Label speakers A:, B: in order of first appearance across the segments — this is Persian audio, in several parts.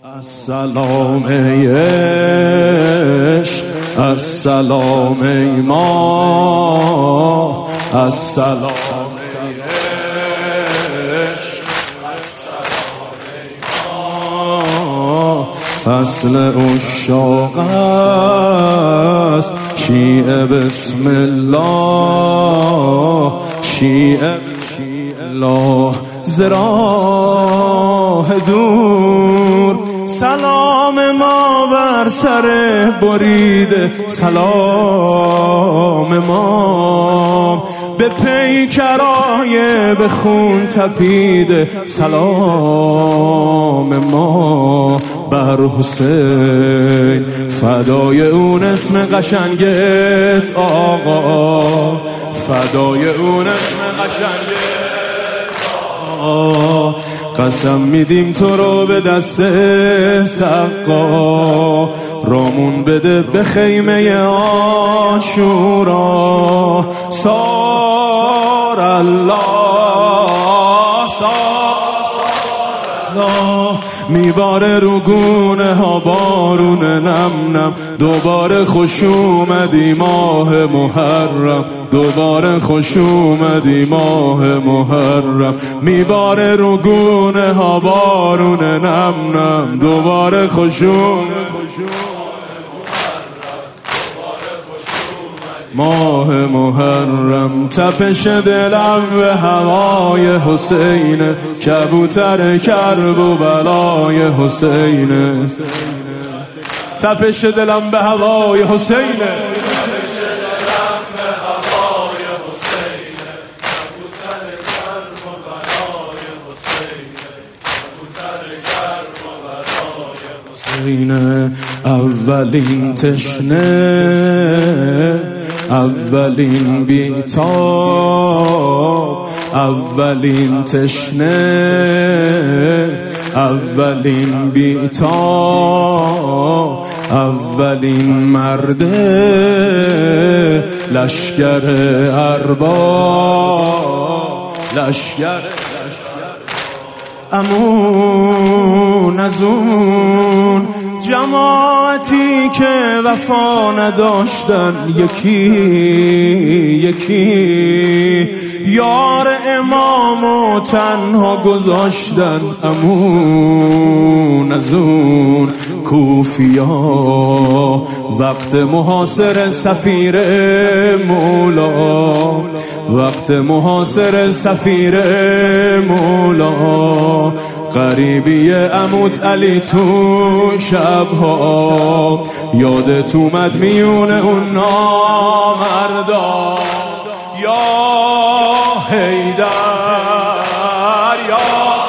A: السلام ای عشق، السلام ای ما، السلام ای عشق، السلام ای ما. فصل عشاق است، شیعه بسم الله، شیعه الله ز راه دور. سلام ما بر سر بریده، سلام ما به پیکرای به خون تپیده، سلام ما بر حسین فدای اون اسم قشنگت آقا، فدای اون اسم قشنگت آقا. قسم میدیم تو رو به دست سقا، رامون بده به خیمه عاشورا. سار الله، سار الله، میباره رو گونه ها بارون نم نم. دوباره خوش اومدی ماه محرم، دوباره خوش اومدی ماه محرم. میباره رو گونه ها بارون نم نم، دوباره خوش اومدی ماه محرم. تپش دلم به هوای حسین، کبوتر کرب و بلای حسین. تپش دلم به هوای حسین، اولین تشنه، اولین بیتاب، اولین تشنه، اولین بیتاب، اولین مرده، لشکر ارباب، لشکر امون از اون جماعتی که وفا نداشتن، یکی یکی یار امامو تنها گذاشتن. امون از اون کوفیا وقت محاصره سفیر مولا، وقت محاصره سفیر مولا. غریبی عموت علی تو شبها، یادت اومد میونه اون نامردا. یا حیدر، یا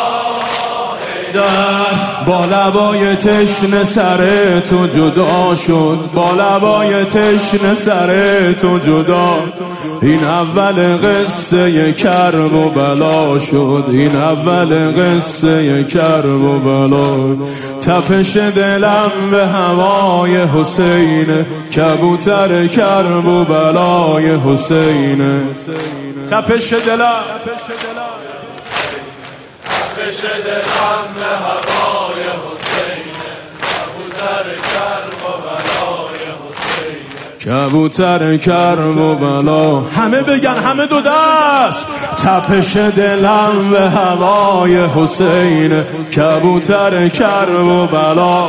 A: حیدر، با لبای تشنه سر تو جدا شد، با لبای تشنه سر تو جدا. این اول قصه کرب و بلا شد، این اول قصه کرب و بلا. تپش دلم به هوای حسین، کبوتر کرب و بلای حسین. تپش دلم، تپش دلم به هوای حسین، کبوتر کرب و بلای حسین. کبوتر کرب و بلا، همه بگن، همه دو دست. تپش دلم به هوای حسین، کبوتر کرب و بلا.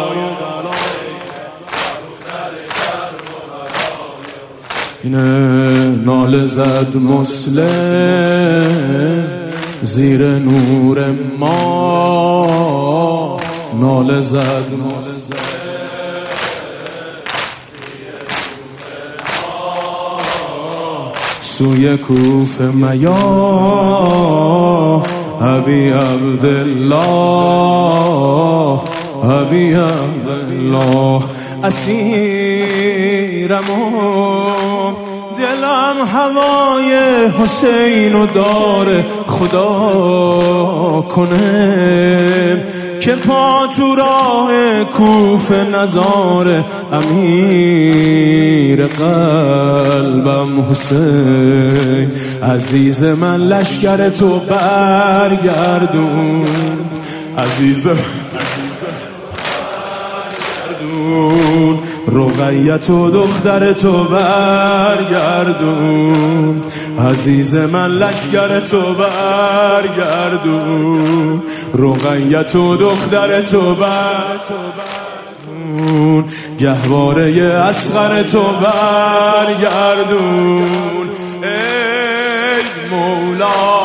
A: اینه ناله زد مسلم زیر نور ما، ناله زد مسلم سوی کوفه میا. ابی عبدالله، ابی عبدالله، اسیرمون دلم هوای حسین داره. خدا کنه که پا تو راه کوفه نزاره. امیر قلبم حسین، عزیز من لشکر تو برگردون، عزیز برگردون، رقیت و دختر تو برگردون، عزیز من لشگر تو برگردون، رقیت و دختر تو برگردون، گهواره اصغر تو برگردون. ای مولا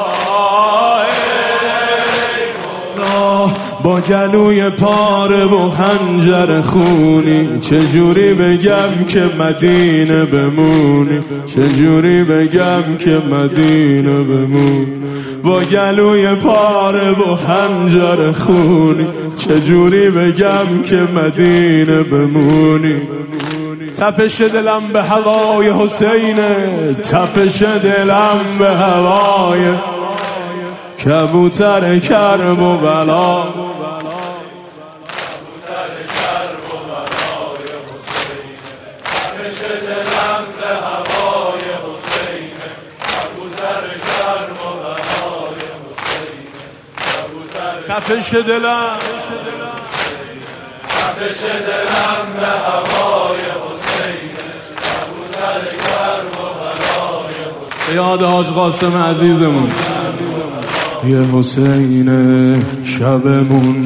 A: با گلوی پاره و خنجر خونی، چجوری بگم که مدینه بمونی، چجوری بگم که مدینه بمونی، با گلوی پاره و خنجر خونی، چجوری بگم که مدینه بمونی. تپش دلم به هوای حسینه، تپش دلم به هوای کبوتر کرب و بلا، تپش دلم به هوای حسینه، کبوتر کرب و بلای حسینه، تپش دلم به هوای حسینه، کبوتر کرب و بلای حسینه. یاد حاج قاسم عزیزمون. یه حسینه شبمون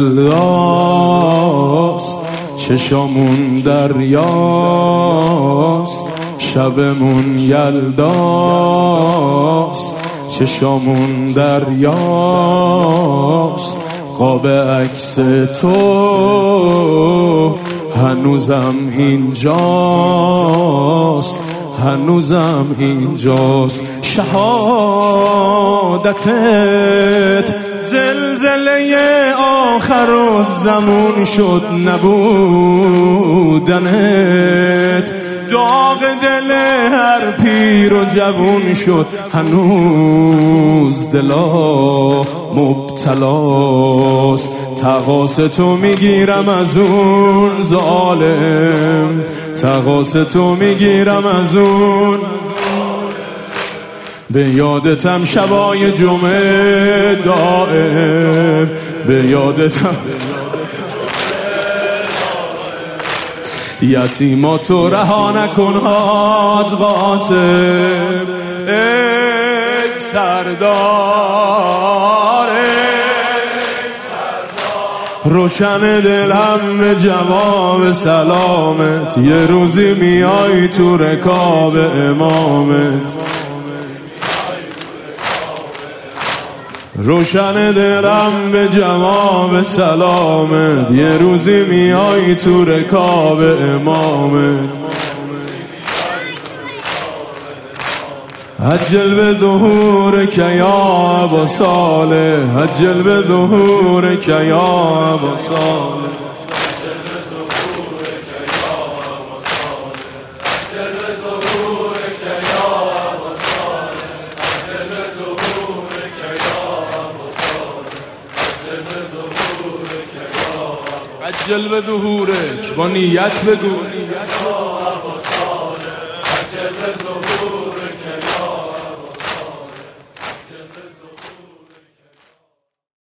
A: یلداست، چشامون دریاست، شبمون یلداست، چشامون دریاست، قاب عکس تو هنوزم اینجاست، هنوزم اینجاست. شهادتت زلزله آخر و زمان شد، نبودنت داغ دل هر پیر و جوون شد، هنوز دلا مبتلاست. تقاس تو میگیرم از اون ظالم، تقاس تو میگیرم از اون، به یادتم شبای جمعه دائم، به یادتم یتیماتو رها نکن حاج قاسم. ای سردار روشن دلم به جواب سلامت، یه روزی میای تو رکاب امامت، روشن دلم به جواب سلامت، یه روزی میای تو رکاب امامت. عجل به ظهورک یا ابا صالح، عجل به ظهورک یا ابا صالح، عجل به ظهورک با نیت بگو.